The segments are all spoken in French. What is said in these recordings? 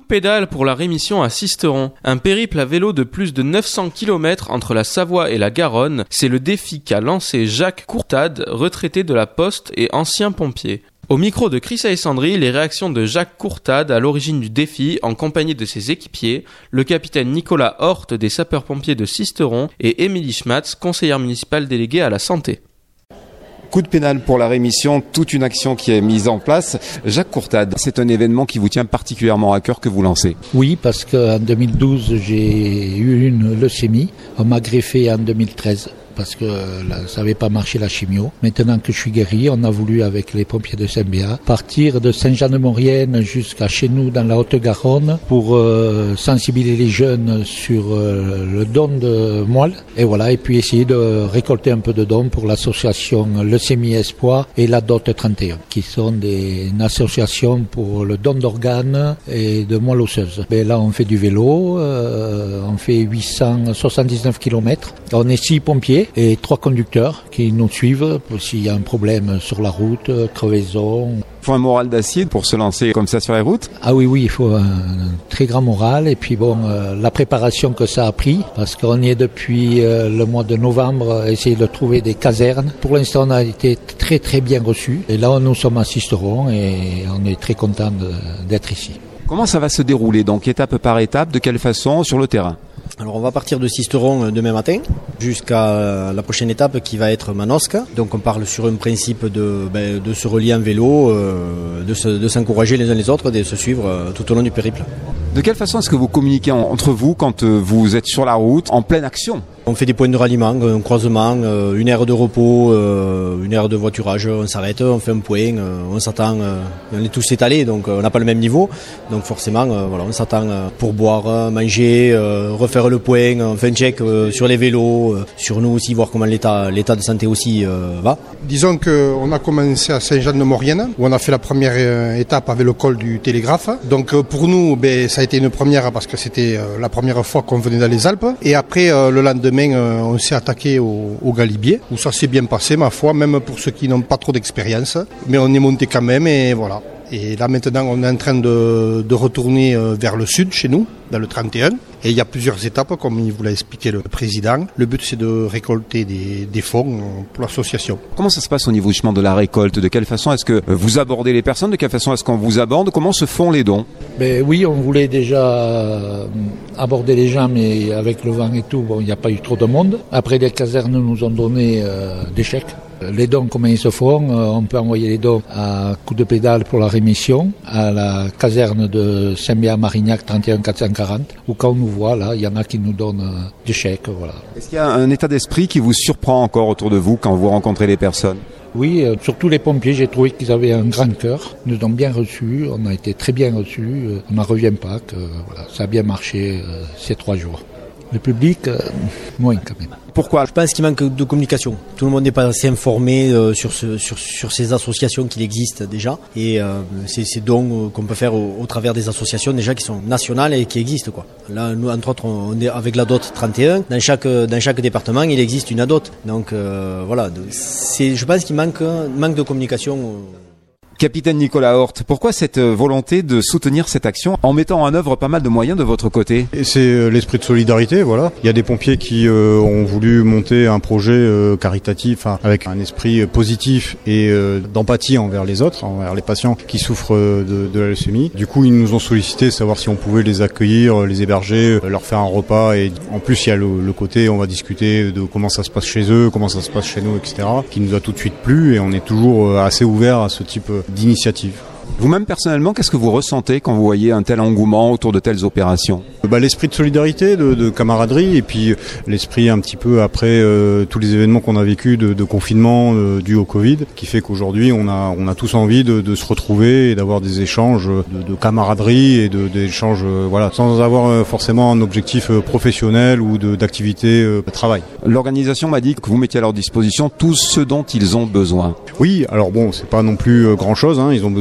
pédale pour la rémission à Sisteron. Un périple à vélo de plus de 900 km entre la Savoie et la Garonne, c'est le défi qu'a lancé Jacques Courtade, retraité de la Poste et ancien pompier. Au micro de Chris Alessandri, les réactions de Jacques Courtade à l'origine du défi en compagnie de ses équipiers, le capitaine Nicolas Horte des sapeurs-pompiers de Sisteron et Émilie Schmatz, conseillère municipale déléguée à la santé. Coup de pénal pour la rémission, toute une action qui est mise en place. Jacques Courtade, c'est un événement qui vous tient particulièrement à cœur que vous lancez. Oui, parce qu'en 2012, j'ai eu une leucémie. On m'a greffé en 2013. Parce que ça n'avait pas marché la chimio. Maintenant que je suis guéri, on a voulu avec les pompiers de Saint-Béat partir de Saint-Jean-de-Maurienne jusqu'à chez nous dans la Haute-Garonne pour sensibiliser les jeunes sur le don de moelle. Et voilà, et puis essayer de récolter un peu de dons pour l'association Leucémie Espoir et la DOT 31, qui sont une association pour le don d'organes et de moelle osseuse. Et là, on fait du vélo, on fait 879 km. On est 6 pompiers et 3 conducteurs qui nous suivent s'il y a un problème sur la route, crevaison. Il faut un moral d'acier pour se lancer comme ça sur les routes ? Ah oui, il faut un très grand moral. Et puis la préparation que ça a pris, parce qu'on y est depuis le mois de novembre, essayer de trouver des casernes. Pour l'instant, on a été très très bien reçus. Et là, nous sommes à Sisteron et on est très contents d'être ici. Comment ça va se dérouler, donc étape par étape, de quelle façon sur le terrain ? Alors on va partir de Sisteron demain matin jusqu'à la prochaine étape qui va être Manosque. Donc on parle sur un principe de se relier en vélo, de s'encourager les uns les autres, de se suivre tout au long du périple. De quelle façon est-ce que vous communiquez entre vous quand vous êtes sur la route, en pleine action ? On fait des points de ralliement, un croisement, une aire de repos, une aire de voiturage, on s'arrête, on fait un point, on s'attend, on est tous étalés donc on n'a pas le même niveau, donc forcément on s'attend pour boire, manger, refaire le point, on fait un check sur les vélos, sur nous aussi, voir comment l'état de santé aussi va. Disons qu'on a commencé à Saint-Jean-de-Maurienne, où on a fait la première étape avec le col du Télégraphe. Donc pour nous, ça a été une première parce que c'était la première fois qu'on venait dans les Alpes. Et après, le lendemain, on s'est attaqué au Galibier, où ça s'est bien passé, ma foi, même pour ceux qui n'ont pas trop d'expérience. Mais on est monté quand même et voilà. Et là maintenant on est en train de retourner vers le sud chez nous, dans le 31. Et il y a plusieurs étapes comme il vous l'a expliqué le président. Le but c'est de récolter des fonds pour l'association. Comment ça se passe au niveau justement de la récolte ? De quelle façon est-ce que vous abordez les personnes ? De quelle façon est-ce qu'on vous aborde ? Comment se font les dons ? Oui, on voulait déjà aborder les gens, mais avec le vent et tout, il n'y a pas eu trop de monde. Après, les casernes nous ont donné des chèques. Les dons, comment ils se font ? On peut envoyer les dons à coup de pédale pour la rémission, à la caserne de Saint-Béat-Marignac 31 440, où quand on nous voit, là, il y en a qui nous donnent des chèques. Voilà. Est-ce qu'il y a un état d'esprit qui vous surprend encore autour de vous quand vous rencontrez les personnes ? Oui, surtout les pompiers, j'ai trouvé qu'ils avaient un grand cœur. Ils nous ont bien reçus, on a été très bien reçus. On n'en revient pas, que ça a bien marché ces 3 jours. Le public, moins quand même. Pourquoi ? Je pense qu'il manque de communication. Tout le monde n'est pas assez informé sur ces associations qui existent déjà. Et ces dons qu'on peut faire au travers des associations déjà qui sont nationales et qui existent, quoi. Là, nous, entre autres, on est avec la DOT 31. Dans chaque département, il existe une ADOT. Donc voilà, je pense qu'il manque de communication. Capitaine Nicolas Horte, pourquoi cette volonté de soutenir cette action en mettant en œuvre pas mal de moyens de votre côté ? C'est l'esprit de solidarité, voilà. Il y a des pompiers qui ont voulu monter un projet caritatif avec un esprit positif et d'empathie envers les autres, envers les patients qui souffrent de la leucémie. Du coup, ils nous ont sollicité savoir si on pouvait les accueillir, les héberger, leur faire un repas. Et en plus, il y a le côté, on va discuter de comment ça se passe chez eux, comment ça se passe chez nous, etc. qui nous a tout de suite plu et on est toujours assez ouvert à ce type d'initiative. Vous-même personnellement, qu'est-ce que vous ressentez quand vous voyez un tel engouement autour de telles opérations ? L'esprit de solidarité, de camaraderie et puis l'esprit un petit peu après tous les événements qu'on a vécu de confinement dû au Covid, qui fait qu'aujourd'hui on a tous envie de se retrouver et d'avoir des échanges de camaraderie et d'échanges sans avoir forcément un objectif professionnel ou d'activité de travail. L'organisation m'a dit que vous mettiez à leur disposition tout ce dont ils ont besoin. Oui, alors c'est pas non plus grand-chose, ils ont besoin de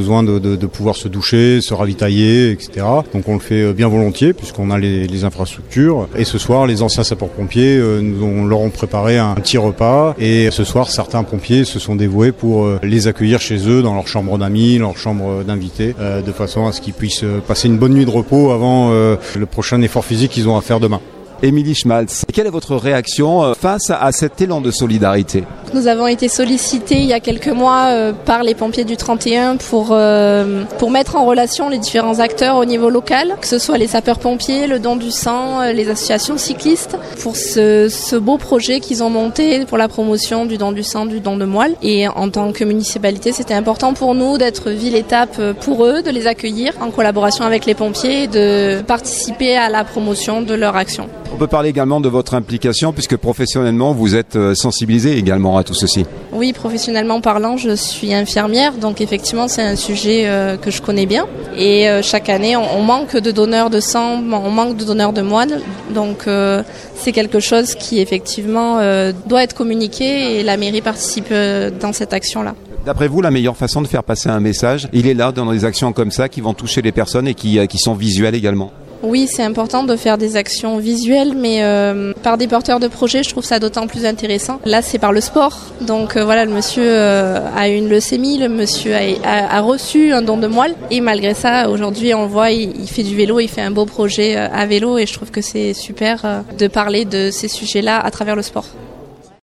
de pouvoir se doucher, se ravitailler, etc. Donc on le fait bien volontiers puisqu'on a les infrastructures. Et ce soir, les anciens sapeurs-pompiers leur ont préparé un petit repas. Et ce soir, certains pompiers se sont dévoués pour les accueillir chez eux, dans leur chambre d'amis, leur chambre d'invités, de façon à ce qu'ils puissent passer une bonne nuit de repos avant le prochain effort physique qu'ils ont à faire demain. Émilie Schmaltz, quelle est votre réaction face à cet élan de solidarité ? Nous avons été sollicités il y a quelques mois par les pompiers du 31 pour mettre en relation les différents acteurs au niveau local, que ce soit les sapeurs-pompiers, le don du sang, les associations cyclistes, pour ce beau projet qu'ils ont monté pour la promotion du don du sang, du don de moelle. Et en tant que municipalité, c'était important pour nous d'être ville-étape pour eux, de les accueillir en collaboration avec les pompiers et de participer à la promotion de leur action. On peut parler également de votre implication puisque professionnellement vous êtes sensibilisé également à tout ceci. Oui, professionnellement parlant, je suis infirmière, donc effectivement c'est un sujet que je connais bien. Et chaque année, on manque de donneurs de sang, on manque de donneurs de moelle, donc c'est quelque chose qui effectivement doit être communiqué et la mairie participe dans cette action-là. D'après vous, la meilleure façon de faire passer un message, il est là dans des actions comme ça qui vont toucher les personnes et qui sont visuelles également. Oui, c'est important de faire des actions visuelles, mais par des porteurs de projets, je trouve ça d'autant plus intéressant. Là, c'est par le sport. Donc voilà, le monsieur a une leucémie, le monsieur a reçu un don de moelle. Et malgré ça, aujourd'hui, on le voit, il fait du vélo, il fait un beau projet à vélo. Et je trouve que c'est super de parler de ces sujets-là à travers le sport.